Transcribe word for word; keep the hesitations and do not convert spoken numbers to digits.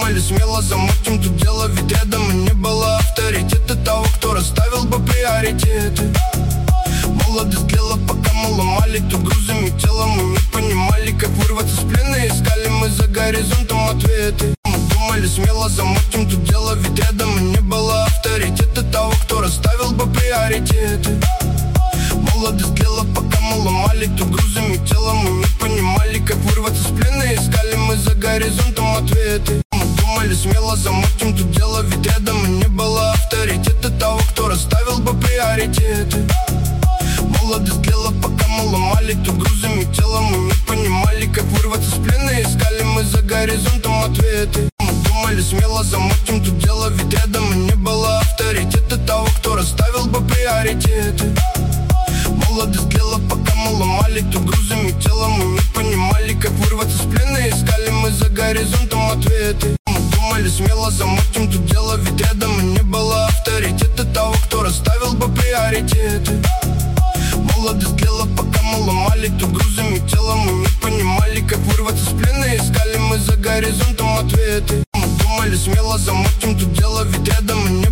думали смело замутим тут дело, ведь рядом и не было авторитета того, кто расставил бы приоритеты. Молодость тлела, пока мы ломали тут грузами тела. Мы не понимали, как вырваться с плена, искали мы за горизонтом ответы. Мы думали смело замутим тут дело, ведь рядом и не было авторитета того, кто расставил бы приоритеты. Молодость тлела, пока мы ломали тут грузами тела. Мы не понимали, как вырваться с плена, искали мы за горизонтом ответы. Мы думали смело замутим тут дело, ведь рядом и не было авторитета того, кто расставил бы приоритеты. Молодость тлела, пока мы ломали тут грузами тела. Мы не понимали, как вырваться с плена, искали мы за горизонтом ответы. Мы думали смело замутим тут дело, ведь рядом и не было авторитета того, кто расставил бы приоритеты. Молодость тлела, пока мы ломали тут грузами тела. Мы не понимали, как вырваться с плена, искали мы за горизонтом ответы. Мы думали смело замутим тут дело, ведь рядом и не было авторитета того, кто расставил бы приоритеты. Молодость тлела, пока мы ломали тут грузами тела. Мы не понимали, как вырваться с плена, искали мы за горизонтом ответы. Мы думали смело замутим тут дело, ведь рядом и не